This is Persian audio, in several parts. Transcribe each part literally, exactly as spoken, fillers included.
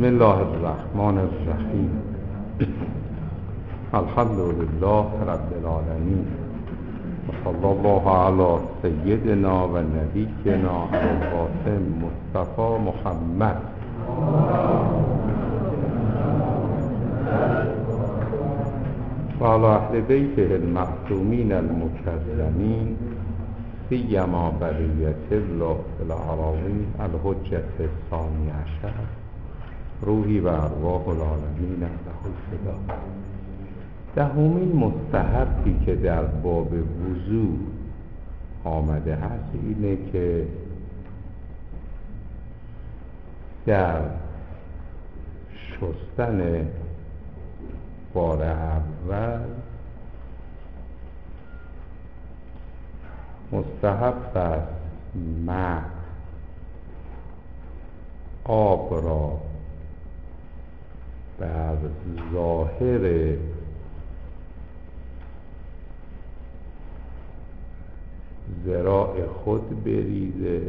بسم الله الرحمن الرحیم. الحمد لله رب العالمین و صلی الله علی سیدنا و نبینا القاسم مصطفی محمد و علی اهل بیته المعصومین المکرمین سیما بقیت الله فی الاراضین الحجة الثانی عشر روحی و ارواح العالمین له الفدا. دهمین مستحبی که در باب وضو آمده هست اینه که در شستن بار اول مستحب است ماء آب را بر ظاهر ذراع خود بریزه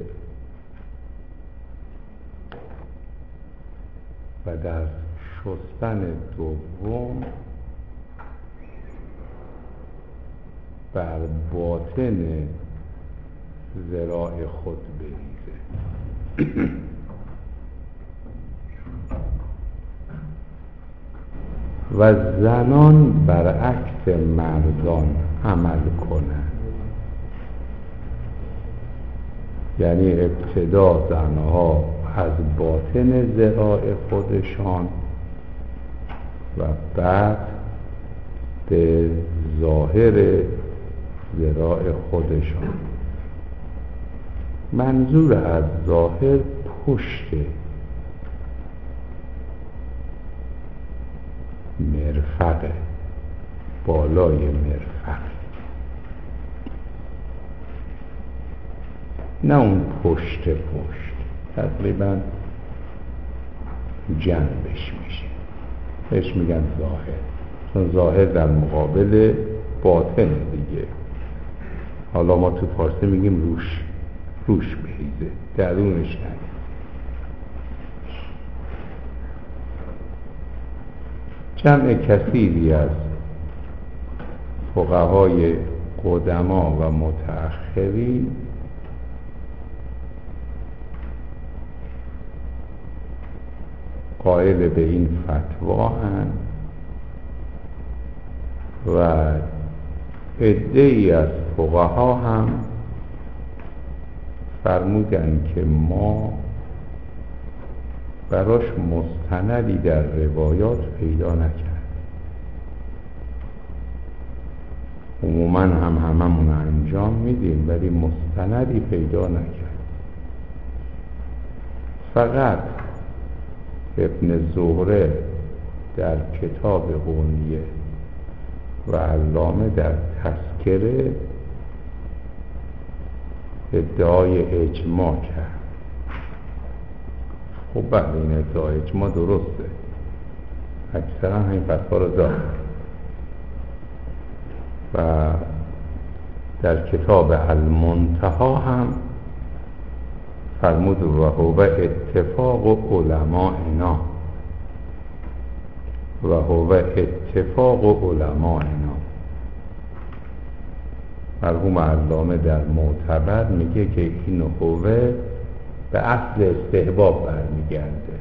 و در شستن دوم بر باطن ذراع خود بریزه. و زنان برعکس مردان عمل کنند، یعنی ابتدا زنها از باطن ذراع خودشان و بعد به ظاهر ذراع خودشان. منظور از ظاهر پشت مرفق، بالای مرفق، نه اون پشت پشت، تقریبا جنبش میشه، بهش میگن ظاهر، چون ظاهر در مقابل باطن دیگه. حالا ما تو فارسی میگیم روش، روش بریزه، درونش نه. جمع کثیری از فقهای قدما و متأخرین قائل به این فتوا هستند و عده‌ای از فقها هم فرمودند که ما براش مستندی در روایات پیدا نکرد. عموما هم هممون انجام میدیم ولی مستندی پیدا نکرد. فقط ابن زهره در کتاب غنیه و علامه در تذکره ادعای اجماع کرد. خب بله، این ادعای اجماع درسته، اکثرا همین فتوا رو دارن و در کتاب المنتهی هم فرمود و هو اتفاق علمائنا و هو اتفاق علمائنا. مرحوم علامه در معتبر میگه که این هوه به اصل استحباب برمیگرده،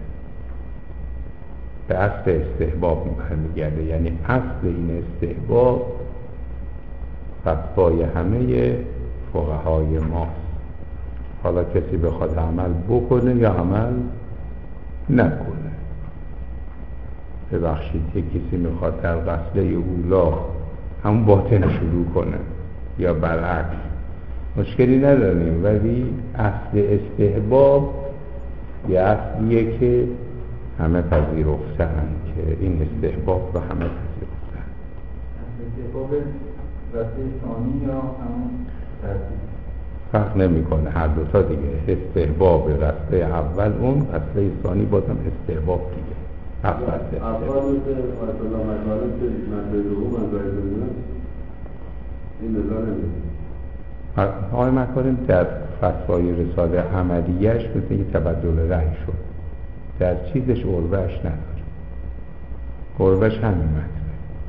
به اصل استحباب برمیگرده، یعنی اصل این استحباب فتوای همه فقهای ماست. حالا کسی بخواد عمل بکنه یا عمل نکنه. ببخشید، یک کسی میخواد در غسله اولا همون باطن شروع کنه یا برعکس، مشکلی نداریم، ولی اصل استحباب یه اصلیه که همه پذیرفتن، که این استحباب رو همه پذیرفتن. استحباب رسته ثانی یا همون ترتیب فرق نمی کنه، هر دوتا دیگه. استحباب رسته اول، اون رسته ثانی بازم استحباب دیگه. اول اول مثل آیت الله مکارم که مطلب دوم از باید ببینم این نظر نمید. آقای مکارم در فتوای رساله عملیش مثل یه تبدل رأی شد در چیزش عربهش نداره، عربهش همین متنه.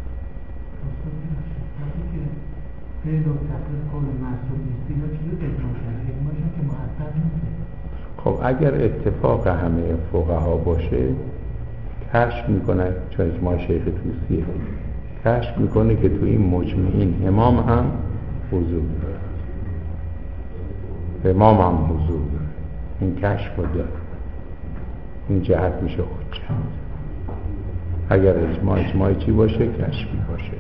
فعل و تقریر قول محسوب نیستی یا چیزی اجماع کرده، اجماعشون که محسن نیست. خب اگر اتفاق همه فقها باشه کشف میکنه، چون اجماع شیخ طوسیه، کشف میکنه که تو این مجمعین امام هم حضور داره، امام هم حضور داره، این کشف رو داره، این جهت میشه حجت. اگر اجماع اجماع چی باشه؟ کشفی باشه.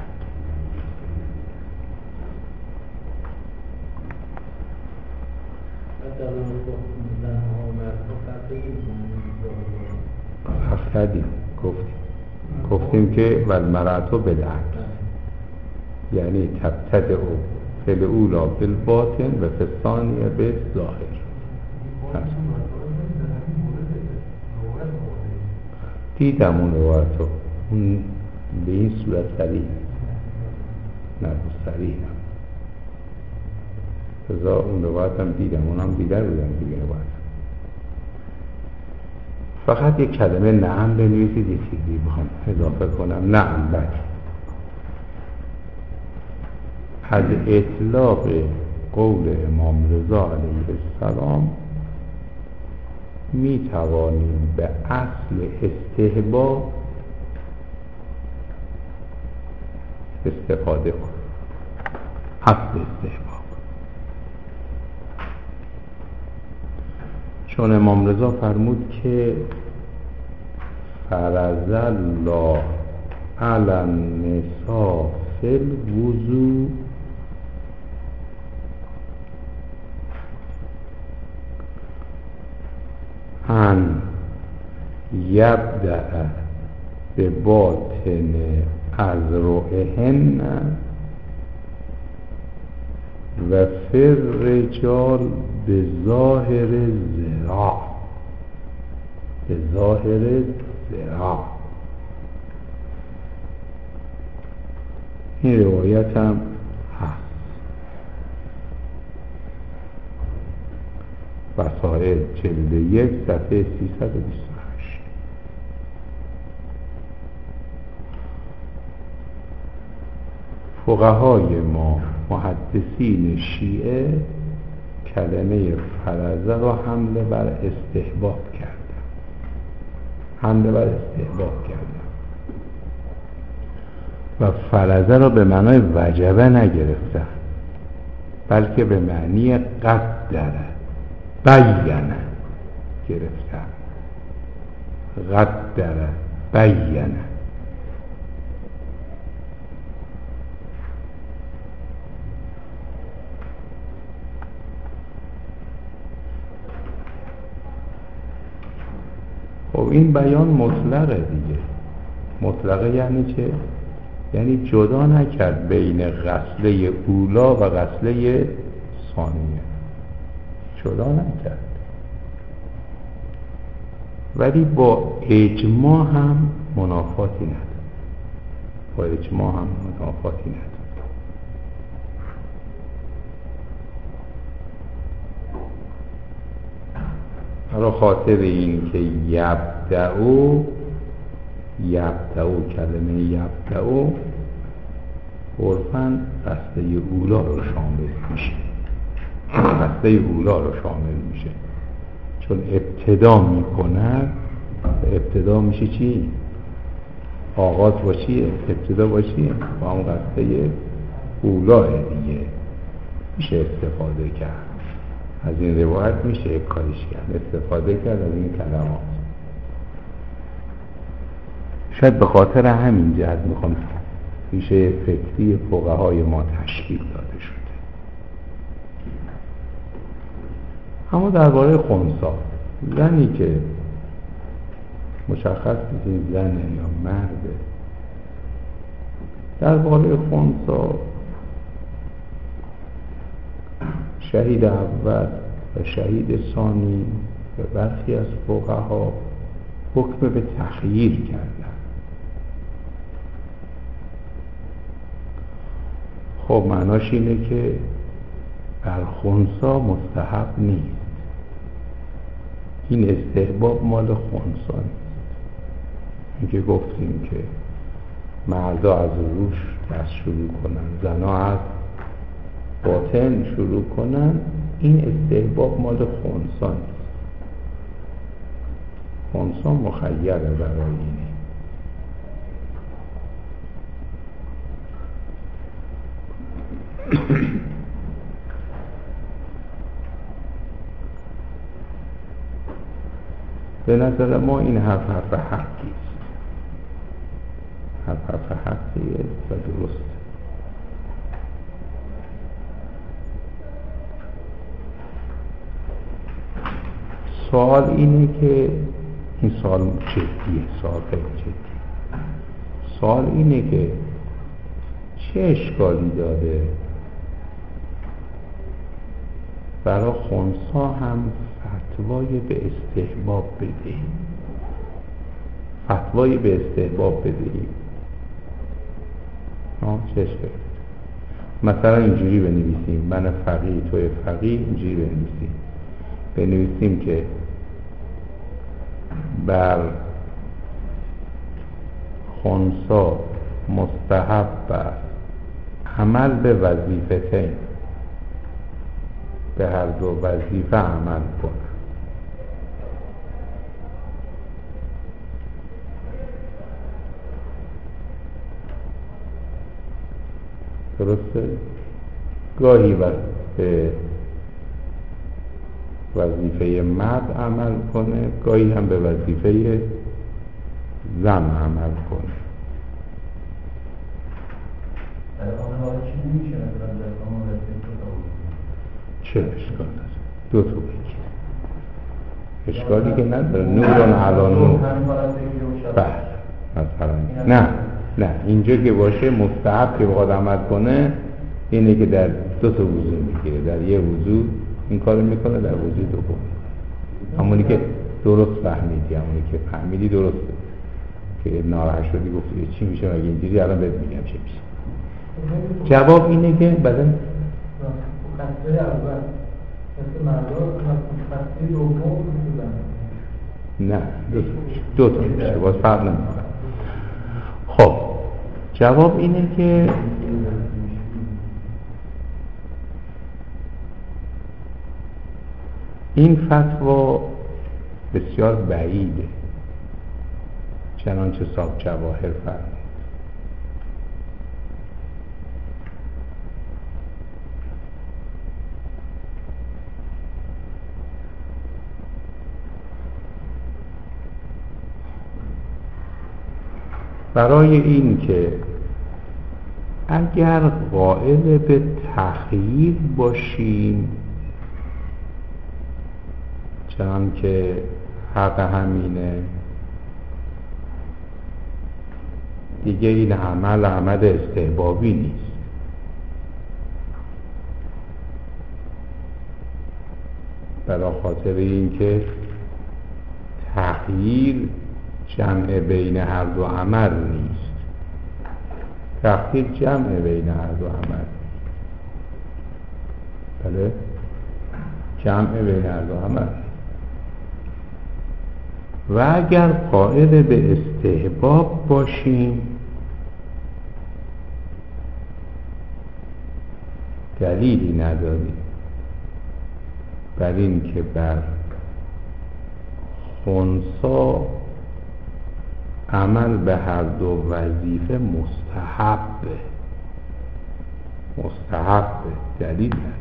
افتادیم گفتیم گفتیم که والمرأة بالعکس، یعنی تبتدع فی الاولی بالباطن و فی الثانیه بالظاهر. دیدم اون روایتو، اون به این صورت صریح نه صریح هم رضا اون روایت هم دیدم، اونم دیده بودم دیگه روایت. فقط یک کلمه نعم بنویسید، یه چیزی بخوام اضافه کنم. نعم بله، از اطلاق قول امام رضا علیه السلام می توانیم به اصل استحباب استفاده کنیم. اصل استحباب، چون امام رضا فرمود که فرض الله علی النساء فی الوضوء ان یبدأ به باطن اذرعهن و فی الرجال به ظاهر ذراع، به ظاهر ذراع. این روایت هم هست. وسائل جلد یک صفحه سیصد و بیست و هشت. فقهای ما محدثین شیعه کلمه فرضه را حمله بر استحباب کردن، حمله بر استحباب کردن و فرضه را به معنای وجبه نگرفتن، بلکه به معنی قدره بیانه گرفتن. قدره بیانه. خب این بیان مطلقه دیگه. مطلقه یعنی چه؟ یعنی جدا نکرد بین غسله اولا و غسله ثانیه، جدا نکرد، ولی با اجماع هم منافاتی نداره، با اجماع هم منافاتی نداره. برای خاطر این که یبدعو یبدعو کلمه یبدعو عرفاً غسله اولا رو شامل میشه، غسله اولا رو شامل میشه، چون ابتدا میکنه. ابتدا میشه چی؟ آغاز با چیه؟ ابتدا با چیه؟ با هم غسله اولا دیگه میشه استفاده کرد. از این روایت میشه یک کاریش کرد، استفاده کرد از این کلمات. شاید به خاطر همین جهت میخوام ریشه فکری فقهای ما تشکیل داده شده. اما درباره خنثی، زنی که مشخص نیست زنه یا مرده، درباره خنثی شهید اول و شهید ثانی و برخی از فقها حکم به تخییر کردن. خب معناش اینه که بر خنثی مستحب نیست، این استحباب مال خنثی. این که گفتیم که مردا از روش دست شروع کنن، زنا از باطن شروع کنن، این استحباب مال خنثی. خنثی مخیره برای اینه. به نظر ما این حرف حرف حقی است، حرف حرف حقی است و درست. سوال اینه که این سوال جدیه، سوال خیلی جدیه. سوال اینه که چه اشکالی داره برای خنثی هم فتوای به استحباب بدهیم، فتوای به استحباب بدهیم؟ چه اشکالی؟ مثلا اینجوری بنویسیم، من فقیه توی فقیه، اینجوری بنویسیم بنویسیم که بر خنثی مستحب است عمل به وظیفتین، به هر دو وظیفه عمل کنه. درسته؟ گاهی به وظیفه مرد عمل کنه، گاهی هم به وظیفه زن عمل کنه. در آن حال چی میشه مثلا در آن وظیفه چه اشکال داره؟ دو تا بگیر، اشکالی که نداره. نوران علا نور. بله مثلا نه نه اینجا که باشه مستحب که بخواد عمل کنه اینه که در دو تا وضو میگیره، در یه وضو این کارو میکنه، در وضو دوم. همونی که درست فهمیدی، همونی که فهمیدی درسته، که ناراحت شدی گفتی چی میشه اگه اینجوری، الان بهت میگم چی میشه. جواب اینه که بعدن خطه اول مثل مردا خطه دوم نه دو تا میشه، باز فرق نمیکنه. خب جواب اینه که این فتوا بسیار بعیده، چنانچه صاحب جواهر فرمود. برای این که اگر قائل به تخییر باشیم، چنان که حق همینه، دیگه این عمل عمل استحبابی نیست. برای خاطر این که تخییر جمع بین هر دو عمل نیست، تخییر جمع بین هر دو عمل. بله جمع بین هر دو عمل. و اگر قائل به استحباب باشیم، دلیلی نداریم بر این که بر خنثی عمل به هر دو وظیفه مستحبه، مستحبه، دلیل نداره.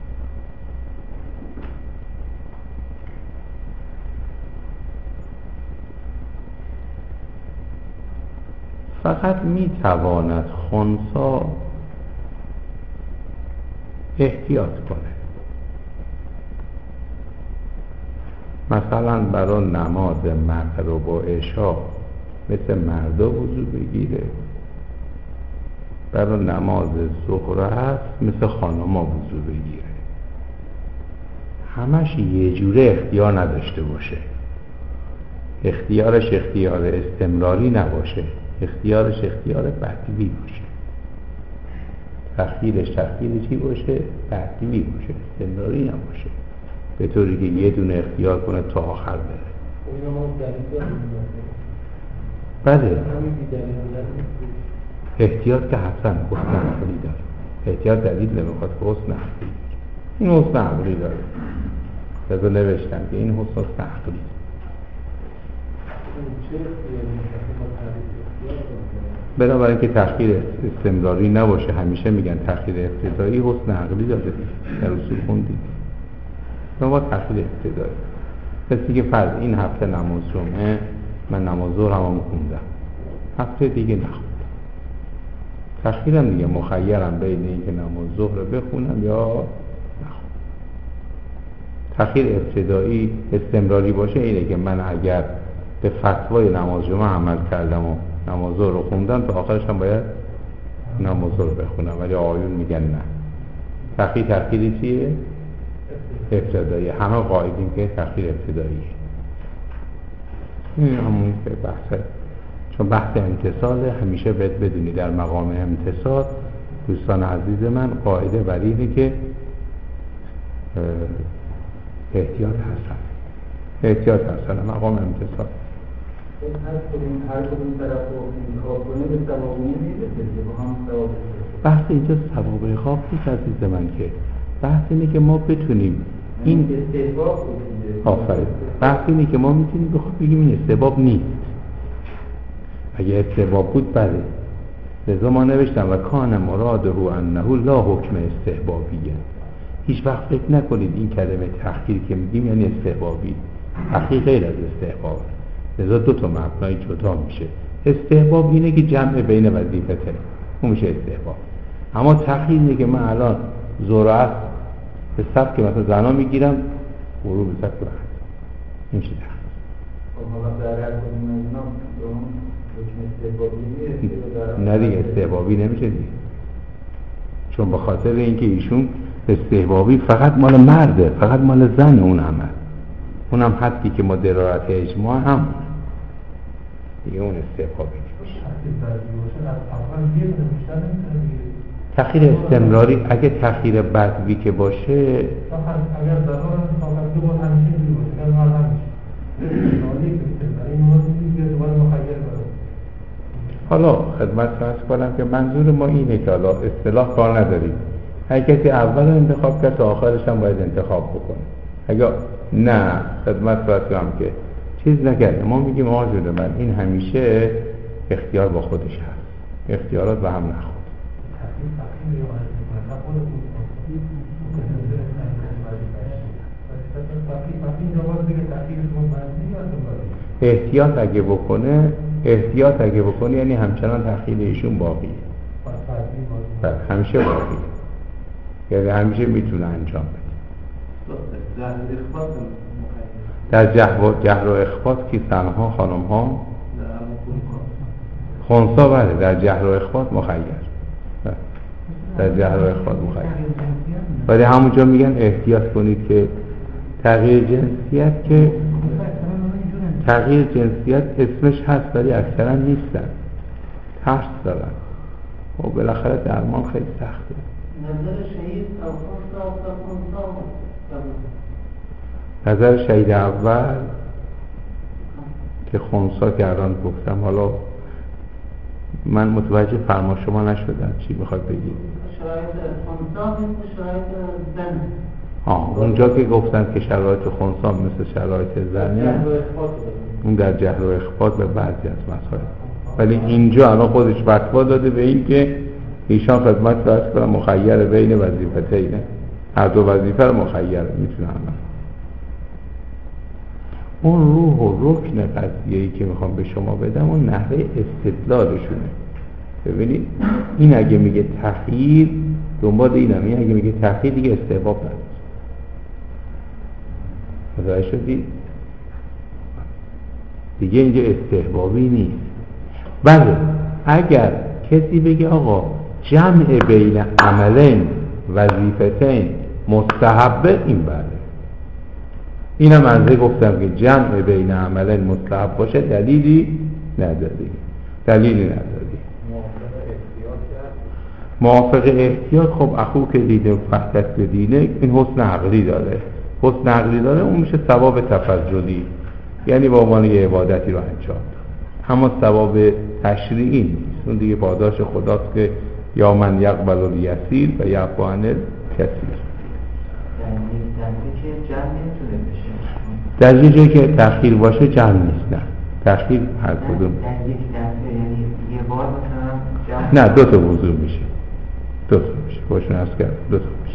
فقط میتواند خنثی احتیاط کنه، مثلا برای نماز مغرب و عشا مثل مردا وضو بگیره، برای نماز ظهر هست مثل خانما وضو بگیره. همش یه جوره اختیار نداشته باشه، اختیارش اختیار استمراری نباشه، اختیارش اختیار بدوی باشه، تخییرش تخییر چی باشه؟ بدوی باشه، استمراری نباشه. به طوری که یه دونه اختیار کنه تا آخر بره. بله احتیاط که حسن حسن عقلی داره، احتیاط دلیل نمیخواد که حسن عقلی داره. این حسن عقلی داره، لذا نوشتم که این حسن حسن عقلی بنابراین که تأخیر استمراری نباشه. همیشه میگن تأخیر ابتدایی حسن عقلی داره، در اصول خوندید ما تأخیر ابتدایی. کسی که فرض این هفته نماز جمعه من نماز ظهر هم خوندم، هفته دیگه نخوندم، تأخیرم دیگه مخیرم بین این که نماز ظهر بخونم یا نخونم. تأخیر ابتدایی استمراری باشه اینه که من اگر به فتوای نماز جمعه عمل کردم و نماز ظهر رو خوندم تا آخرش هم باید نماز ظهر بخونم، ولی آقایون میگن نه، تأخیر تأخیری چیه؟ ابتدایی. همه قاعدیم که تأخیر ابتداییه. این همون که بحثه، چون بحث امتصاله همیشه باید بدونی در مقام امتصال دوستان عزیز من قاعده بر اینه که احتیاط حسن، احتیاط حسن مقام امتصال. هر کدوم هر کدوم طرف رو انتخاب کنه به ثوابی میرسه، با هم ثواب. بحث اینجا ثواب خواب نیست عزیز من، که بحث اینه که ما بتونیم این استحباب بکنیم. آفرین. بحث اینه که ما میتونیم بخواد بگیم این استحباب نیست. اگه استحباب بود بله. لذا ما نوشتم و کان مراده انه لا حکم استحبابیه. هیچ وقت فکر نکنید این کلمه تأخیر که میگیم یعنی استحبابی. تأخیر غیر از استحباب. لذا دو تا مبنای جدا میشه. استحباب اینه که جمع بین وظیفته، اون میشه استحباب. اما تأخیر اینه که من الان ظهر به سبک که مثلا زنا میگیرم غروب به سبک وقت، این چی تأخیر؟ خب حالا در هر کدوم از اینا حکم استحبابی نه دیگه استحبابی نمیشه دیگه، چون به خاطر اینکه ایشون استحبابی فقط مال مرده، فقط مال زن اون عمل، اونم حدی که ما درارت اجماع هم دیگه اون استحبابی نمیشه. تأخیر استمراری اگه تأخیر بدوی که باشه اگر ضرار فقط دو بار همیشه دیگه باشه اگر حال همیشه نالی که برای این موضوع دیگه دوباره مخیر بره. حالا خدمت فرض کنم که منظور ما اینه که حالا اصطلاح کار نداریم، اگه کسی اول انتخاب کرد تا آخرش هم باید انتخاب بکنه. اگه نه خدمت فرض کنم که چیز نکرده، ما میگیم آقا جون من این همیشه اختیار با خودش هست، اختیارات به هم نخورد. احتیاط اگه بکنه احتیاط اگه بکنه یعنی همچنان تأخیر ایشون باقیه، بله همیشه باقیه، یعنی همیشه میتونه انجام بده. در جهر و اخفاض که زنها خانم ها خنثا بله در جهر و اخفاض مخیر، در جهر و اخفاض مخیر، ولی همونجا میگن احتیاط کنید که تغییر جنسیت که تغییر جنسیت اسمش هست ولی اکثرا نیستن، ترس دارن و بالاخره درمان خیلی سخته. نظر شهید او خنثا او نظر شهید اول که خنثا کردن گفتم، حالا من متوجه فرما شما نشدم چی میخواد بگید؟ شرایط خنثا مثل شرایط زن. آه اونجا که گفتن که شرایط خنثا مثل شرایط زنه اون در جهر و اخفاض به بعضی از مسائل، ولی اینجا الان خودش فتوا داده به این که ایشان خدمت فرض کنم مخیر بین وظیفتینه، هر دو وظیفه رو مخیر میتونه عمل. اون روح و رکن قضیه‌ای که میخوام به شما بدم اون نحوه استدلالشونه. ببینید این اگه میگه تأخیر دنبال اینم، این اگه میگه تأخیر دیگه استحباب نداره. متوجه شدید؟ دیگه اینجا استحبابی نیست. بله اگر کسی بگه آقا جمع بین عملین وظیفتین مستحبه، این بله اینم منظر گفتم که جمع بین عملین مستحب باشه دلیلی نداری، دلیلی نداری. موافق احتیاط خب اخو که دیده فحدت به دینه این حسن عقلی داره، حسن عقلی داره اون میشه ثواب تفضلی، یعنی به عنوان یه عبادتی رو انجام داد. اما ثواب تشریعی نیست، اون دیگه پاداش خداست که یا من یقبل الیسیر و یعفو عن الکثیر. در یه جایی که تأخیر باشه جمع نیست. نه تأخیر هر کدوم در یک دفعه یعنی یه بار مثلا جمع، نه دو تا وضو میشه، دو تا میشه خوشون از کرد دو تا میشه.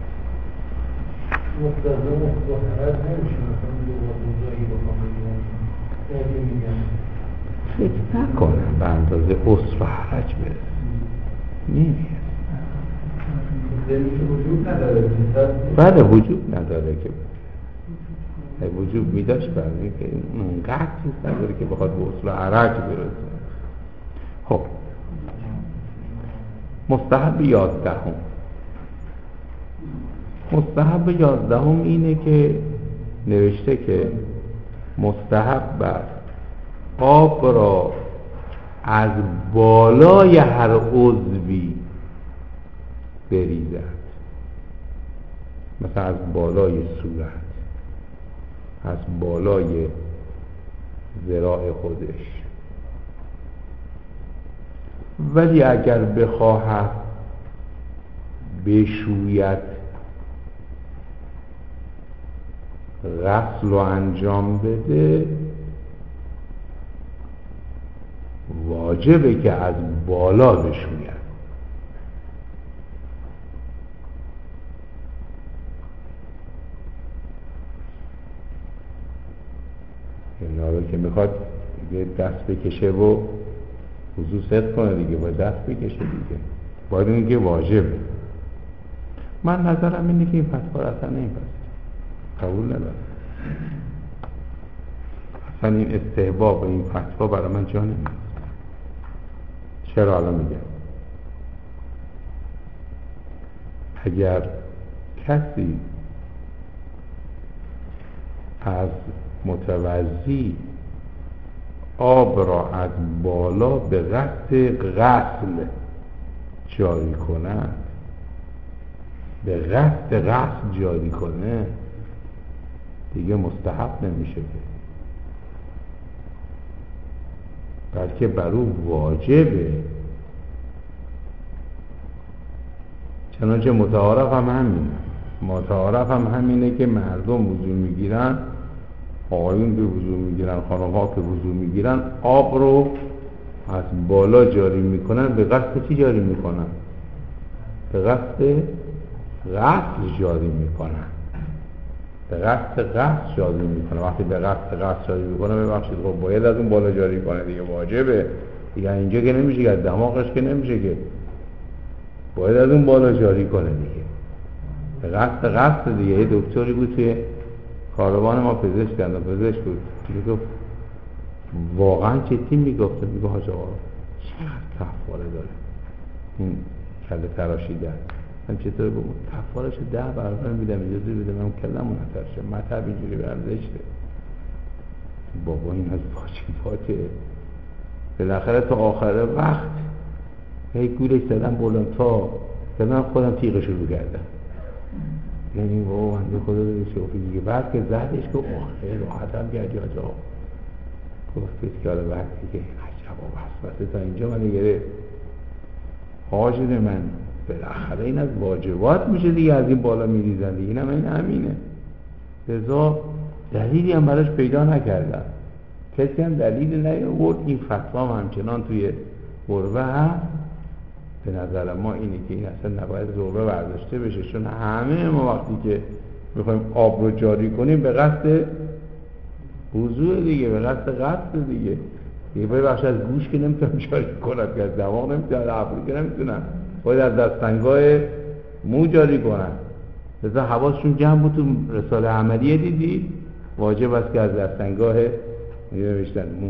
مستظم با حرج نمیشه مثلا دو بار وضوعی بکنم بگیرم فکر نکنم به اندازه عسر و حرج برسه، نمیرسه. وجود نداره. بله وجود نداره که وجود میداشت برای که اونقدر چیز نداره که بخواد به عسر و حرج برسه. خب مستحب یازدهم، مستحب یازدهم اینه که نوشته که مستحب است آب را از بالای هر عضوی بریزد، مثلا از بالای صورت، از بالای ذراع خودش. ولی اگر بخواهد بشوید غسل رو انجام بده، واجبه که از بالا بشوید. اینا رو که میخواد دست بکشه و وضو صدق کنه دیگه، باید دست بکشه دیگه، باید اون که واجبه. من نظرم اینه که این فتوا رو اصلا نمیپذیرم، قبول ندارم. اصلا این استحباب و این فتوا برای من جا نمیاد. چرا حالا میگم؟ اگر کسی از متوضی آب را از بالا به قصد غسل جاری کند، به قصد غسل جاری کنه، دیگه مستحب نمیشه که، بلکه بر او واجبه. چنانچه متعارف هم همینه، متعارف هم همینه که مردم وضو میگیرن، آقایون که وضو میگیرن، خانم‌ها که وضو میگیرن، آب رو از بالا جاری میکنن. به قصد چی جاری میکنن؟ به قصد غسل جاری میکنن، به قصد غسل جاری میکنه. وقتی به قصد غسل جاری میکنه، ببخشید خب باید از اون بالا جاری کنه دیگه، واجبه دیگه. اینجا که نمیشه که، دماغش که نمیشه که، باید از اون بالا جاری کنه دیگه، به قصد غسل دیگه. یه دکتری بود توی کاروان ما، پزشک کردن، پزشک بود، میگفت واقعا جدی میگفت، میگفت حاج آقا چقدر کفاره داره این کله تراشیدن. من چطور بگم کفارش ده برابر میدم، اجازه بده من کلمو نترشه، مطلب اینجوری برم زشته. بابا این از واجباته. بالاخره تا آخر وقت هی گولش زدم بلند تا من خودم تیغش رو کردم. یعنی بابا من خدا رو شوفی دیگه. بعد که زدش که آخه راحت هم گردی آجا گفتید که حالا وقتی که عجب و وسوسه تا اینجا من گرفت. حاجر من بالاخره این از واجبات میشه دیگه، از این بالا میریزن دیگه. اینم این همینه. لذا دلیلی هم براش پیدا نکردم، کسی هم دلیلی نیاورد. این فتوا هم همچنان توی قربه هست. به نظر ما اینه که این اصلا نباید ذوبه برداشته بشه، چون همه ما وقتی که میخوایم آب رو جاری کنیم به قصد وضوء دیگه، به قصد غسل دیگه. دیگه باید بخش از گوش که نمیتونم جاری کنم، که از دماغ نمیتونم، از ابرو که نمیتونم، باید از دستنگاه مو جاری کنم. لذا حواسشون جمع بود. تو رساله عملیه دیدی واجب است که از دستنگاه نوشتن مو.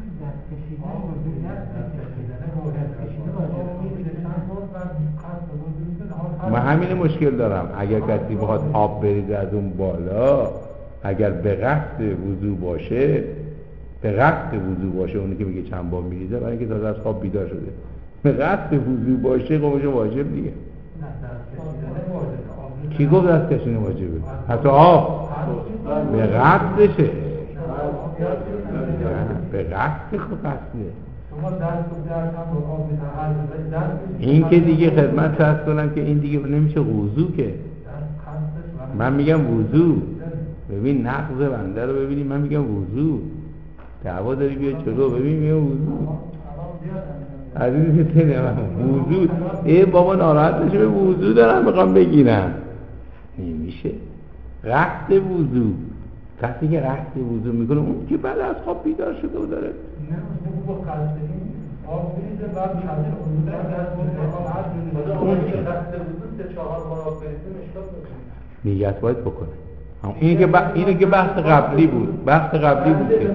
من همین مشکل دارم. اگر کسی بخواد آب بریزه از اون بالا، اگر به قصد وضو باشه، به قصد وضو باشه، اونی که میگه چند بار میریزه برای اینکه تازه از خواب بیدار شده، به قصد وضو باشه قومش واجب دیگه. کی گفت دستکشی واجبه؟ حتی آب به قصدشه، به قصد خود قصده. این که دیگه خدمت عرض کنم که این دیگه نمیشه وضو که. من میگم وضو، ببین نقض بنده رو ببینیم، من میگم وضو، دعوا داری بیا چلو، ببین میگم وضو عزیزی که تنه من وضو، ای بابا ناراحت نشه، به وضو دارم میخوام بگیرم، نمیشه. قصد وضو، کسی که قصد وضو میکنه اون که بعد از خواب بیدار شده و داره نه اون با قصد این آب بریزه بعد کسی وضو داره اون که قصد وضو سه چهار بار آب بریزه مشکل میکنه، نیت باید بکنه. اینو که ب... اینو که بحث قبلی بود، بحث قبلی بود که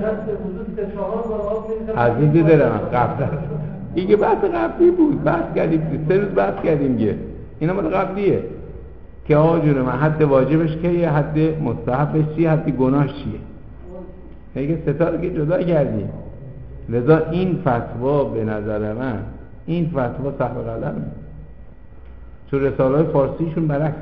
عزیزی دارم قبل این که بحث قبلی بود، بحث کردیم سه روز بحث کردیم که اینا مال قبلیه که آقا جون من حد واجبش که یه حد مستحبش چیه، حد گناهش چیه، میگه ستا رو که جدا کردیم. لذا این فتوا به نظر من این فتوا صحب قلمه، چون رساله های فارسیشون برعکسه.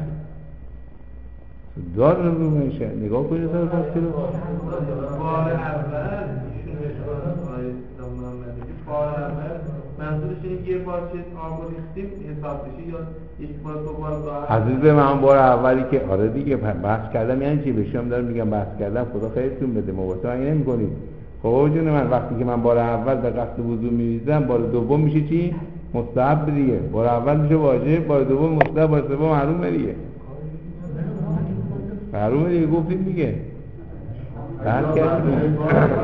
دار رو میشه نگاه کنید رساله فارسی رو. بار اول ایشون اشاره آیه محمدی بار اول منظورش اینه که یه بار چیز آب ریختیم حساب بشه یا یک بار دو بار داره. حضرت من بار اولی که آره دیگه بحث کردم، یعنی چی بهشون دارم میگم بحث کردم، خدا خیرتون بده، مبارزه این نمی‌کنید. خب جون من وقتی که من بار اول به قصد وضو میریزم، بار دوم میشه چی؟ مستحب دیگه. بار اول میشه واجب، بار دوم مستحب، بار سوم محروم دیگه. محروم دیگه گفتیم دیگه. بحث کردیم.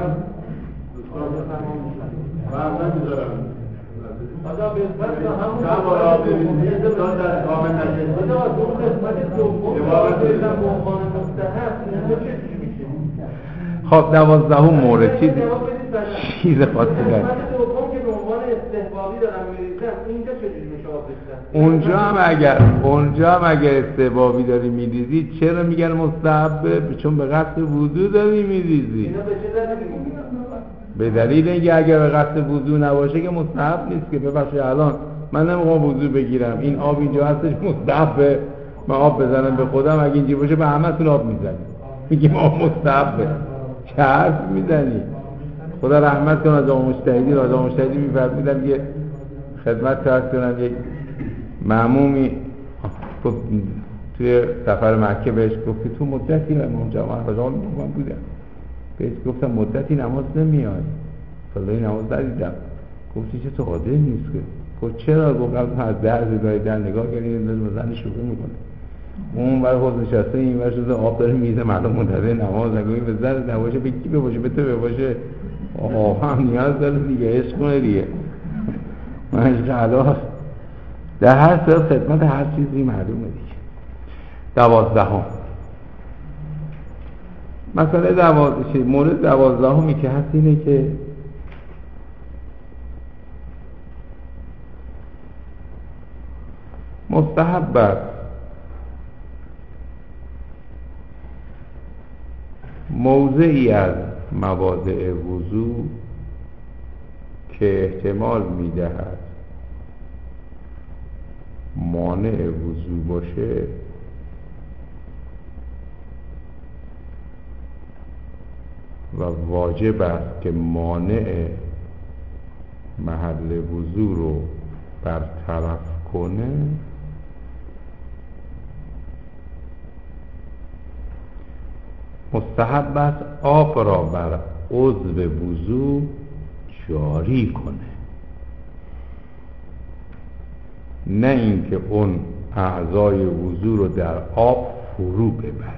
آجا به اسمت همون کامارا ببینید داد در کامل نجد آجا دو قسمت دوم جواب بریزم به عنوان مستحب اینجا چه میشه؟ خب دوازدهم مورد چیز چیز خاصی داره. قسمت دوم که به عنوان استحبابی دارم میریزم اینجا چجوری میشه آب ریختن؟ اونجا هم اگر اونجا هم اگر استحبابی داری میریزی چرا میگن مستحبه؟ چون به قصد وضو داری میریزی. اینا به چه دلیل میگن؟ به دلیل اینکه اگر به قصد وضو نباشه که مستحب نیست که ببخشید الان من نمیخوام وضو بگیرم، این آب اینجا هستش مستحبه، من آب بزنم به خودم، اگه اینجا باشه به همتون آب میزنی، میگیم آب مستحبه، چه حرف میزنی؟ خدا رحمت کنه از آقا مجتهدی، از آقا مجتهدی میفرمودم که خدمت کرد کنم یک معمومی توی سفر مکه بهش گفت که تو مدتی امام جماعت رجال من بودم، بهش گفتم مدتی نماز نمیاد، فلایی نماز ندیدم، گفتی چه تو قادر نیست که؟ گفت چرا؟ گفتم از درد داری در نگاه کنید زن شروع میکنه، اون برای خود نشسته این ور شده آب داره میزه مردم منتظر نماز نگوی به زرد نباشه به کی بباشه؟ به تو بباشه، آقا هم نیاز داره دیگه، عشق کنه دیگه، من خلاص در هر صورت خدمت هر چیزی معلومه دیگه. دوازدهم مسئله دوازده مورد دوازدهمی که هست اینه که مستحب است موضعی از مواضع وضو که احتمال میدهد مانع وضو باشه و واجب است که مانع محل وضو رو برطرف کنه، مستحب است آب را بر عضو وضو جاری کنه، نه اینکه اون اعضای وضو رو در آب فرو ببره.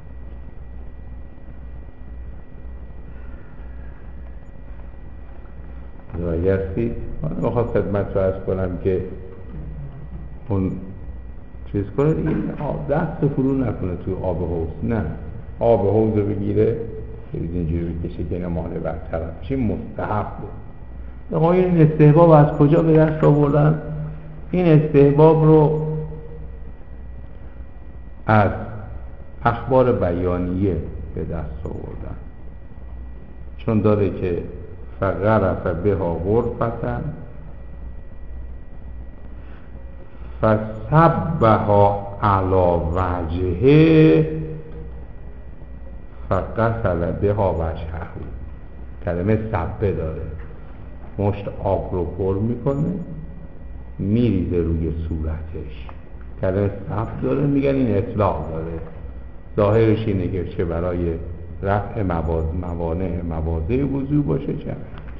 رایستی من میخواد خدمت رو عرض کنم که اون چیز کنه دیگه، دست فرو نکنه توی آب حوض، نه آب حوض رو بگیره اینجوری بکشه که نمانه برطرف چی مستحب بود. آقا این استحباب از کجا به دست آوردن؟ این استحباب رو از اخبار بیانیه به دست آوردن، چون داره که فغرف بها غرفتن فسبها علا وجهه فغسل بها وجهه. کلمه سبه داره، مشت آب رو پر میکنه میریزه روی صورتش. کلمه سب داره، میگن این اطلاق داره. ظاهرش اینه که چه برای رفع موانع مواضع وضو باشه چه.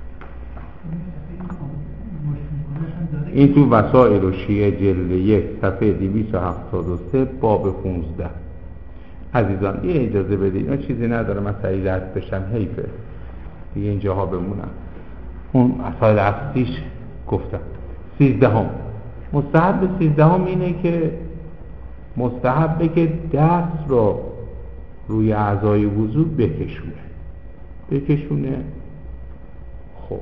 این تو وسائل و شیعه جلد یک صفحه دویست و هفتاد و سه باب پانزده. عزیزان یه اجازه بدید، من چیزی نداره من سریع رد بشم، حیفه دیگه اینجاها بمونم. اون مسائل اصلیش گفتم. سیزدهم مستحب سیزدهم اینه که مستحبه که دست رو روی اعضای وضو بکشونه بکشونه خب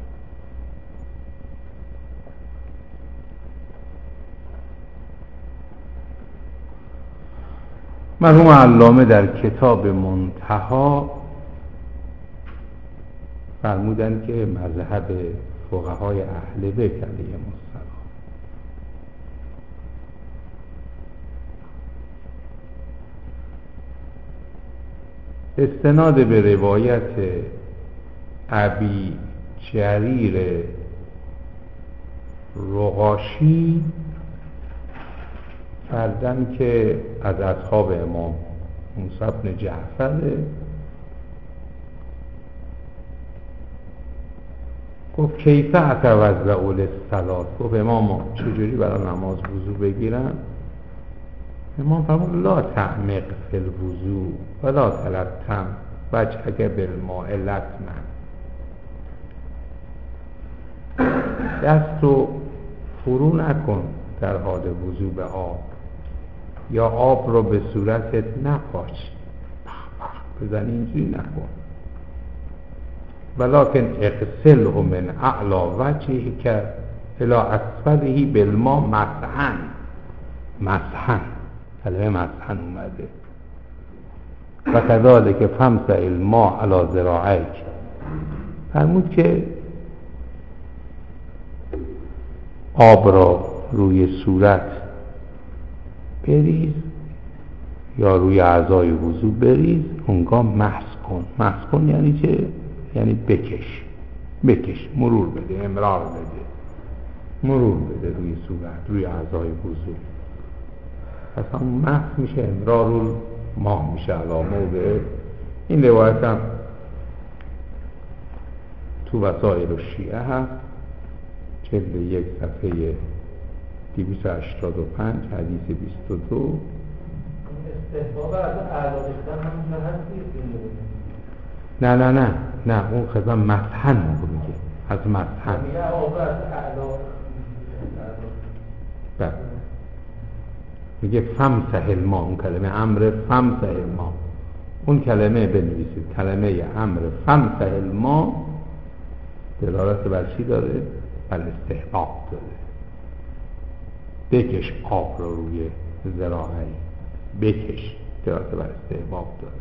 مرحوم علامه در کتاب منتها فرمودن که مذهب فقهای اهل بیت علیهم السلام استناد به روایت ابی جریر رقاشی کردن که از اصحاب امام موسی بن جعفر گفت کیف اتوضأ للصلاة، گفت امام چجوری برای نماز وضو بگیرم؟ امام فرمود لا تعمق فی الوضو ولا تلطم وجهک بالماء لطما. دستو فرو نکن در حال وضو به آب، یا آب رو به صورتت نپاچ بزن، اینجوری نکن. ولکن اغسله من اعلی وجهک الی اسفله بالماء مسحا. مسحا کلمه مسحا اومده. و کذالک فامسح الماء علی ذراعیک. فرمود که آب را روی صورت بریز یا روی اعضای وضو بریز، اونگاه مسح کن. مسح کن یعنی چه؟ یعنی بکش بکش مرور بده، امرار بده، مرور بده روی صورت، روی اعضای وضو. اصلا مسح میشه، امرار ماه میشه علامه به این. روایت هم تو وسائل الشیعه هست، جلد یک صفحه دویست و هشتاد و پنج حدیث بیست و دو. استحباب از اعلا ریختن همونجا هست نه نه نه نه اون خزان مسحن موقع میگه از مسحن میگه آب از اعلا بله میگه فمسح الماء. اون کلمه امر فمسح الماء، اون کلمه بنویسید، کلمه امر فمسح الماء دلالت بر چی داره؟ بر استحباب داره. بکش آب رو روی ذراعی، بکش دلالت بر استحباب داره.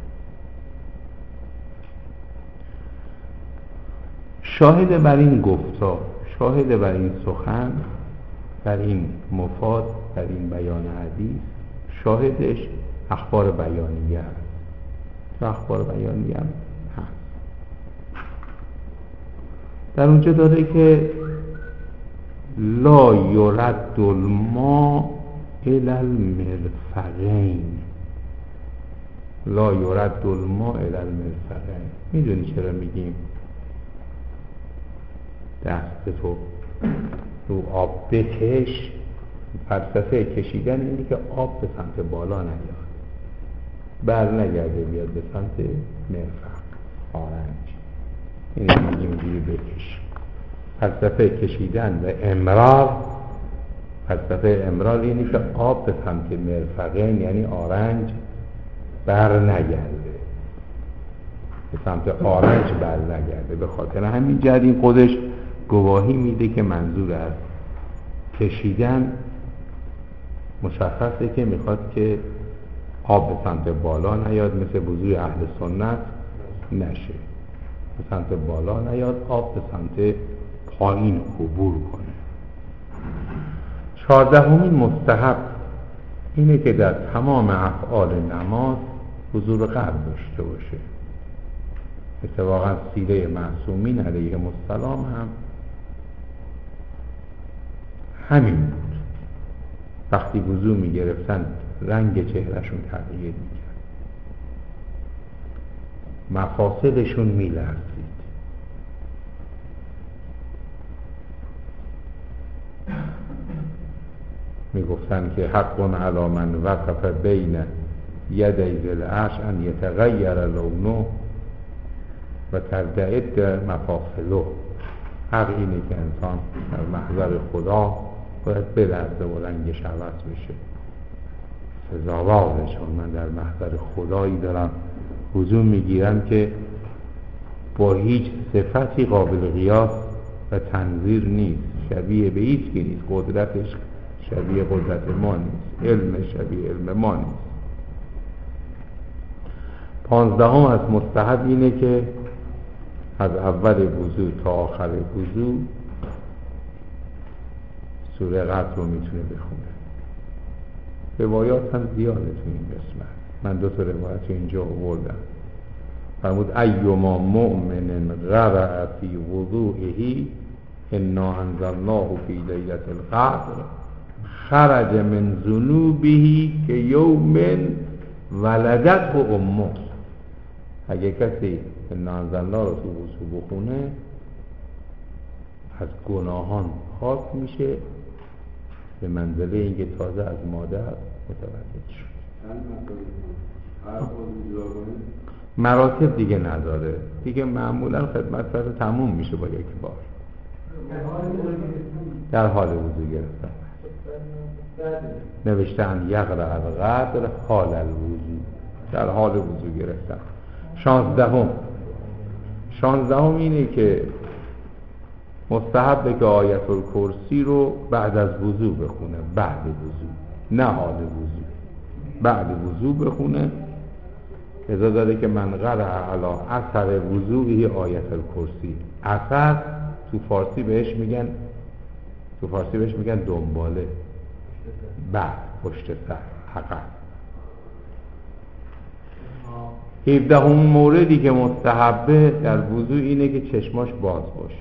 شاهد بر این گفتار، شاهد بر این سخن، بر این مفاد، بر این بیان حدیث، شاهدش اخبار بیانیه است. اخبار بیانیه هم هست. در اونجا داره که لا یرد الماء الی المرفقین. لا یرد الماء الی المرفقین. میدونی چرا میگیم دست تو رو آب بکش؟ فلسفه کشیدن اینه که آب به سمت بالا نیاد، بر نگرده بیاد به سمت مرفق آرنج. اینه میگیم اینجوری بکش. فلسفه کشیدن و امرار، فلسفه امرار اینه که آب به سمت مرفقین یعنی آرنج بر نگرده، به سمت آرنج بر نگرده. به خاطر همین جهت این خودش گواهی میده که منظور از کشیدن مشخصه که میخواد که آب به سمت بالا نیاد، مثل وضوء اهل سنت نشه، به سمت بالا نیاد، آب به سمت پایین عبور کنه. چهاردهمین مستحب اینه که در تمام افعال نماز حضور قلب داشته باشه. اتفاقا سیره معصومین علیهم السلام هم همین بود. وقتی وضو می گرفتن رنگ چهرهشون تغییر می کرد، مفاصلشون می لرزید. می گفتن که حق علی من وقف بین یدی ذی العرش ان یتغیر لونه و ترتعد مفاصله. حق اینه که انسان در محضر خدا باید بلرزه و رنگش عوض بشه. سزاواره، چون من در محضر خدایی دارم وضو میگیرم که با هیچ صفتی قابل قیاس و تنظیر نیست، شبیه به هیچ کی نیست. قدرتش شبیه قدرت ما نیست، علم شبیه علم ما نیست. پانزدهم از مستحب اینه که از اول وضو تا آخر وضو سوره قدر رو میتونه بخونه. روایات هم زیاده تو این قسمت. من دو تا روایت رو اینجا آوردم. فرمود ایما مؤمن غرع فی وضوئه انا انزلناه فی لیلة القدر خرج من ذنوبه که یوم ولدته امه. اگه کسی انا انزلناه رو تو وضو بخونه از گناهان پاک میشه به منزله اینکه تازه از مادر متولد شد. مراتب دیگه نداره دیگه، معمولا خدمت فرد تموم میشه با یک بار در حال وضو گرفتن. نوشتن یقرأ القدر حال الوضو، در حال وضو گرفتن. شانزدهم شانزدهم اینه که مستحبه که آیت الکرسی رو بعد از وضو بخونه، بعد وضو، نه حال وضو، بعد وضو بخونه. اجازه داره که من قرأ علی اثر وضوئه آیت الکرسی. اثر تو فارسی بهش میگن تو فارسی بهش میگن دنباله، بعد، پشت سر، عقب. هفدهم موردی که مستحبه در وضو اینه که چشماش باز باشه.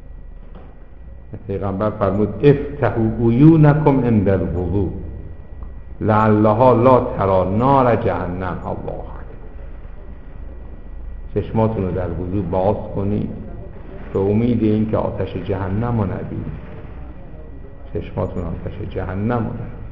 پیغمبر فرمود افتحوا عیونکم عند الوضو لعلها لا تری نار جهنم. الله اکبر. چشماتون رو در وضو باز کنید به امید این که آتش جهنم رو ندید. چشماتون آتش جهنم رو ندید.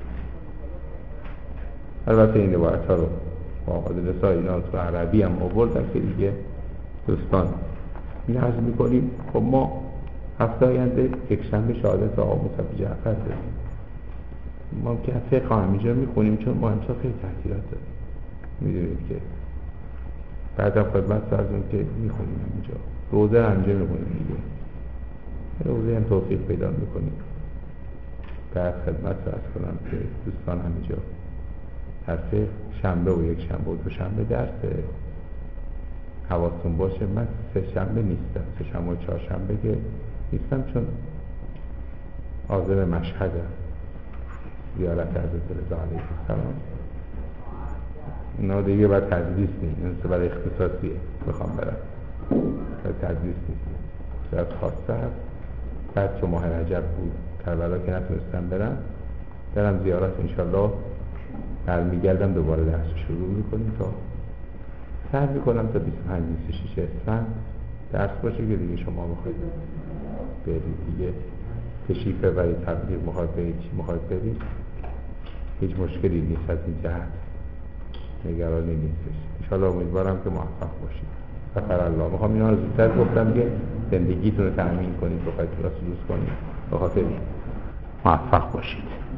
البته این روایت ها رو با آدرس های اینا تو عربی هم آوردن که دیگه دوستان نیاز میکنیم. خب ما هفته آینده یک شنبه شهادت آقا موسی جعفر داریم. ما که فقه هم اینجا میخونیم چون ما امسال خیلی تعطیلات داریم. میدونید که بعدم خدمت سازیم که میخونیم اینجا روزه هم اینجا میخونیم دیگه. روزه هم توفیق پیدا میکنیم. بعد خدمت ساز کنم که دوستان هم اینجا هر سه شنبه و یک شنبه و دو شنبه درسه. حواستون باشه من سه شنبه نیستم، سه شنبه و چهار شنبه که نیستم چون عازم مشهدم، زیارت حضرت رضا علیه السلام. اینا دیگه باید تدریس نیست، این برای اختصاصیه میخوام برم، باید تدریس نیست، باید خواسته هست. بعد چون ماه رجب بود کربلا که نتونستم برم برم زیارت انشالله برمیگردم دوباره درس شروع میکنیم تا سعی میکنم تا بیست و پنج بیست و شش اسفند درس باشه که دیگه شما بخواید برید دیگه تشریف برای تبلیغ مخواهد برید چی مخواهد برید هیچ مشکلی نیست از این جهت، نگرانی نیستش. انشالله امیدوارم که موفق باشید. سفر الله. میخوام اینا رو زودتر گفتم که زندگیتون رو تأمین کنید، بخواید کلاس روز کنید، بخاطر موفق باشید.